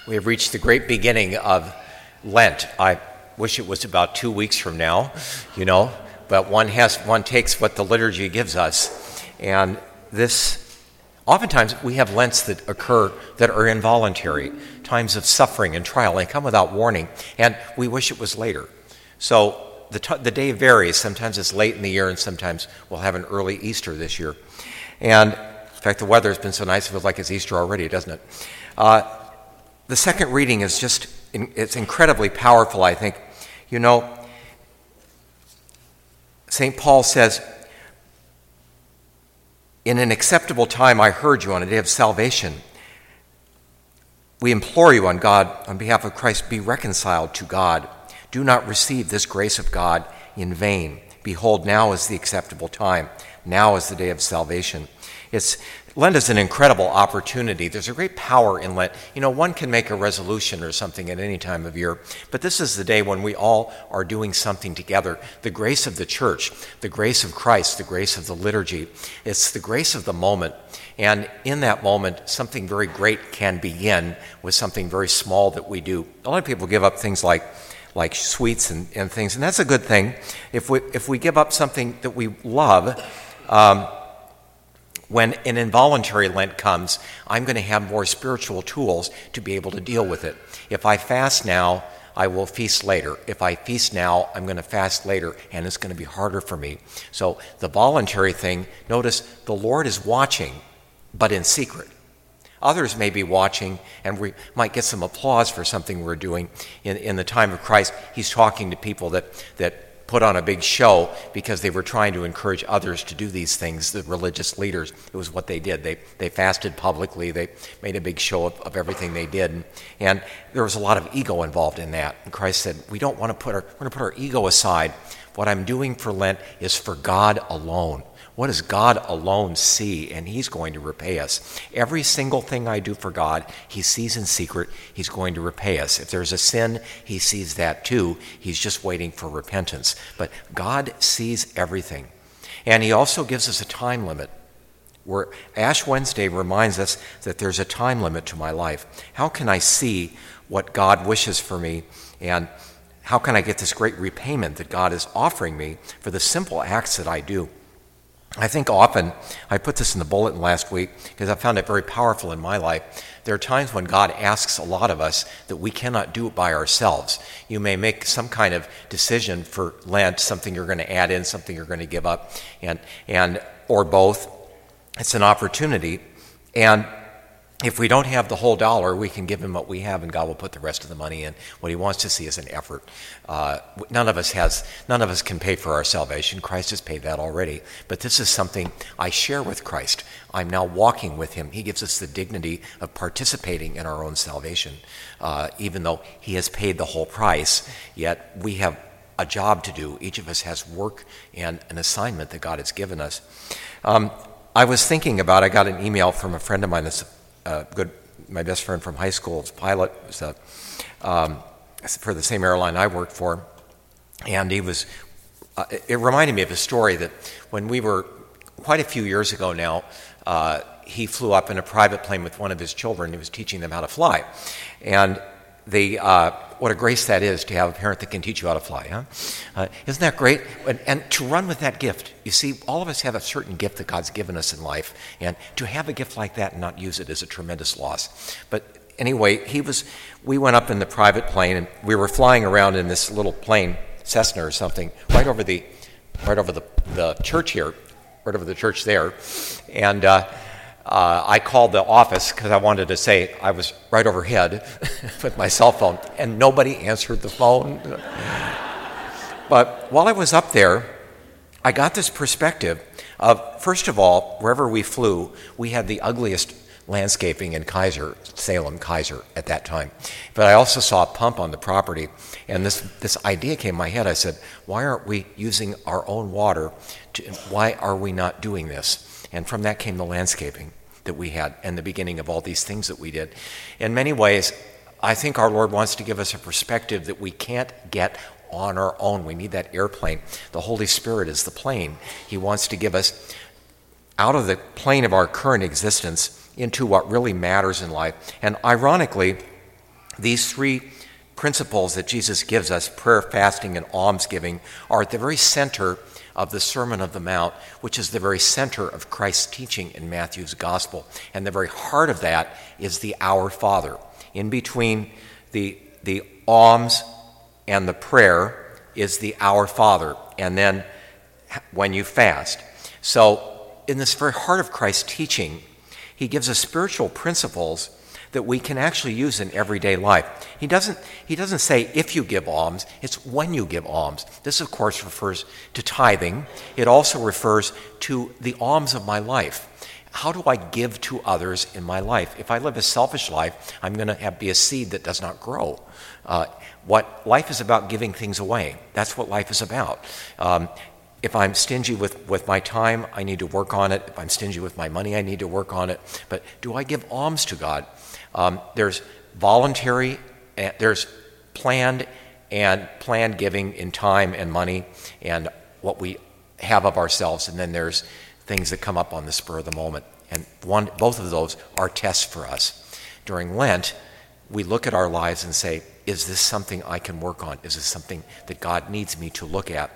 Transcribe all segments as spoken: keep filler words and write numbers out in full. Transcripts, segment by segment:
We have reached the great beginning of Lent. I wish it was about two weeks from now, you know, but one has one takes what the liturgy gives us. And this, oftentimes we have Lents that occur that are involuntary, times of suffering and trial. They come without warning, and we wish it was later. So the, t- the day varies. Sometimes it's late in the year, and sometimes we'll have an early Easter this year. And in fact, the weather has been so nice, it feels like it's Easter already, doesn't it? Uh, The second reading is just, it's incredibly powerful, I think. You know, Saint Paul says, in an acceptable time I heard you on a day of salvation. We implore you on God, on behalf of Christ, be reconciled to God. Do not receive this grace of God in vain. Behold, now is the acceptable time. Now is the day of salvation. It's Lent is an incredible opportunity. There's a great power in Lent. You know, one can make a resolution or something at any time of year, but this is the day when we all are doing something together. The grace of the church, the grace of Christ, the grace of the liturgy. It's the grace of the moment. And in that moment, something very great can begin with something very small that we do. A lot of people give up things like like sweets and, and things, and that's a good thing. If we if we give up something that we love, um, when an involuntary Lent comes, I'm going to have more spiritual tools to be able to deal with it. If I fast now, I will feast later. If I feast now, I'm going to fast later, and it's going to be harder for me. So the voluntary thing, notice the Lord is watching, but in secret. Others may be watching, and we might get some applause for something we're doing. In, in the time of Christ, he's talking to people that, that put on a big show because they were trying to encourage others to do these things, the religious leaders. It was what they did. They they fasted publicly. They made a big show of, of everything they did. And, and there was a lot of ego involved in that. And Christ said, we don't want to put our, we're going to put our ego aside. What I'm doing for Lent is for God alone. What does God alone see? And he's going to repay us. Every single thing I do for God, he sees in secret. He's going to repay us. If there's a sin, he sees that too. He's just waiting for repentance. But God sees everything. And he also gives us a time limit. Where Ash Wednesday reminds us that there's a time limit to my life. How can I see what God wishes for me? And how can I get this great repayment that God is offering me for the simple acts that I do? I think often, I put this in the bulletin last week because I found it very powerful in my life. There are times when God asks a lot of us that we cannot do it by ourselves. You may make some kind of decision for Lent, something you're going to add in, something you're going to give up, and and or both. It's an opportunity. And if we don't have the whole dollar, we can give him what we have, and God will put the rest of the money in. What he wants to see is an effort. Uh, none of us has, none of us can pay for our salvation. Christ has paid that already. But this is something I share with Christ. I'm now walking with him. He gives us the dignity of participating in our own salvation, uh, even though he has paid the whole price. Yet we have a job to do. Each of us has work and an assignment that God has given us. Um, I was thinking about. I got an email from a friend of mine that's Uh, good, my best friend from high school, was a pilot, was a, um, for the same airline I worked for, and he was. Uh, it reminded me of a story that when we were quite a few years ago now, uh, he flew up in a private plane with one of his children. He was teaching them how to fly, and the uh, what a grace that is to have a parent that can teach you how to fly, huh? Uh, isn't that great? And, and to run with that gift. You see, all of us have a certain gift that God's given us in life, and to have a gift like that and not use it is a tremendous loss. But anyway, he was. We went up in the private plane, and we were flying around in this little plane, Cessna or something, right over the, right over the, the church here, right over the church there, and. Uh, Uh, I called the office because I wanted to say I was right overhead with my cell phone, and nobody answered the phone. But while I was up there, I got this perspective of, first of all, wherever we flew, we had the ugliest landscaping in Kaiser, Salem, Kaiser at that time. But I also saw a pump on the property, and this, this idea came in my head. I said, why aren't we using our own water? To, why are we not doing this? And from that came the landscaping that we had and the beginning of all these things that we did. In many ways, I think our Lord wants to give us a perspective that we can't get on our own. We need that airplane. The Holy Spirit is the plane. He wants to give us out of the plane of our current existence into what really matters in life. And ironically, These three principles that Jesus gives us, prayer, fasting, and almsgiving, are at the very center of the Sermon on the Mount, which is the very center of Christ's teaching in Matthew's Gospel. And the very heart of that is the Our Father. In between the, the alms and the prayer is the Our Father, and then when you fast. So in this very heart of Christ's teaching, he gives us spiritual principles that we can actually use in everyday life. He doesn't, he doesn't say if you give alms, it's when you give alms. This, of course, refers to tithing. It also refers to the alms of my life. How do I give to others in my life? If I live a selfish life, I'm going to be a seed that does not grow. Uh, what life is about, giving things away. That's what life is about. Um, If I'm stingy with, with my time, I need to work on it. If I'm stingy with my money, I need to work on it. But do I give alms to God? Um, there's voluntary, uh, there's planned and planned giving in time and money and what we have of ourselves. And then there's things that come up on the spur of the moment. And one, both of those are tests for us. During Lent, we look at our lives and say, is this something I can work on? Is this something that God needs me to look at?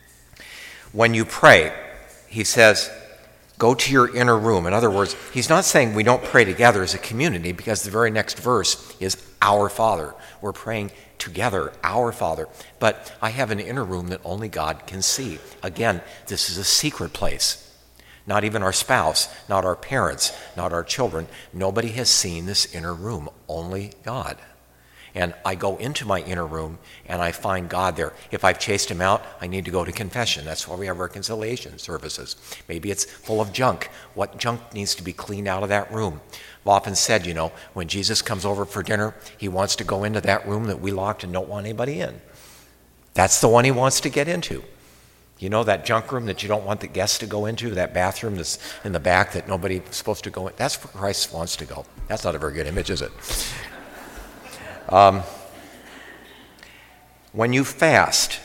When you pray, he says, go to your inner room. In other words, he's not saying we don't pray together as a community, because the very next verse is Our Father. We're praying together, Our Father. But I have an inner room that only God can see. Again, this is a secret place. Not even our spouse, not our parents, not our children. Nobody has seen this inner room, only God. And I go into my inner room and I find God there. If I've chased him out, I need to go to confession. That's why we have reconciliation services. Maybe it's full of junk. What junk needs to be cleaned out of that room? I've often said, you know, when Jesus comes over for dinner, he wants to go into that room that we locked and don't want anybody in. That's the one he wants to get into. You know, that junk room that you don't want the guests to go into, that bathroom that's in the back that nobody's supposed to go in. That's where Christ wants to go. That's not a very good image, is it? Um, when you fast,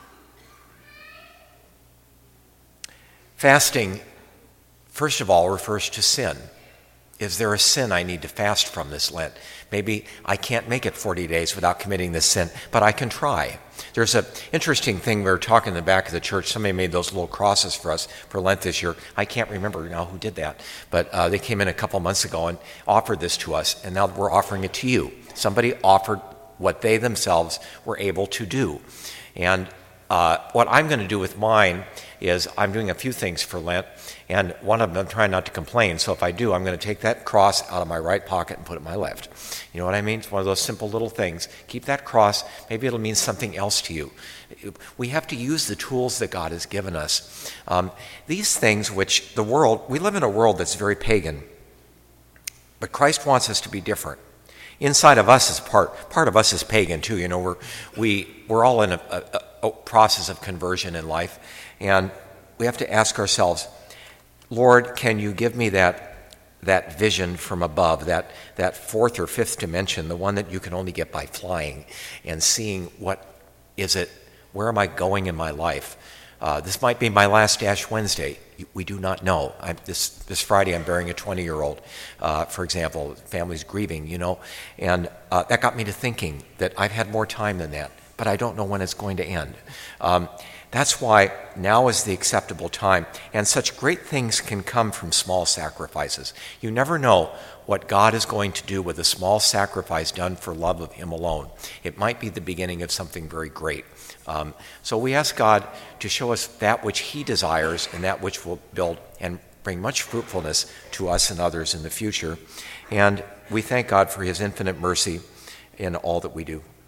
fasting, first of all, refers to sin. Is there a sin I need to fast from this Lent? Maybe I can't make it forty days without committing this sin, but I can try. There's an interesting thing. We were talking in the back of the church. Somebody made those little crosses for us for Lent this year. I can't remember now who did that, but uh, they came in a couple months ago and offered this to us, and now we're offering it to you. Somebody offered what they themselves were able to do. And uh, what I'm going to do with mine is I'm doing a few things for Lent, and one of them, I'm trying not to complain. So if I do, I'm going to take that cross out of my right pocket and put it in my left. You know what I mean? It's one of those simple little things. Keep that cross. Maybe it'll mean something else to you. We have to use the tools that God has given us. Um, these things which the world, we live in a world that's very pagan, but Christ wants us to be different. Inside of us is part, part of us is pagan too. You know, we're, we, we're all in a, a, a process of conversion in life, and we have to ask ourselves, Lord, can you give me that, that vision from above, that, that fourth or fifth dimension, the one that you can only get by flying and seeing what is it, where am I going in my life? Uh, this might be my last Ash Wednesday. We do not know. I'm, this this Friday, I'm burying a twenty-year-old, uh, for example. Family's grieving, you know. And uh, that got me to thinking that I've had more time than that, but I don't know when it's going to end. Um, that's why now is the acceptable time. And such great things can come from small sacrifices. You never know what God is going to do with a small sacrifice done for love of him alone. It might be the beginning of something very great. Um, so we ask God to show us that which he desires and that which will build and bring much fruitfulness to us and others in the future. And we thank God for his infinite mercy in all that we do.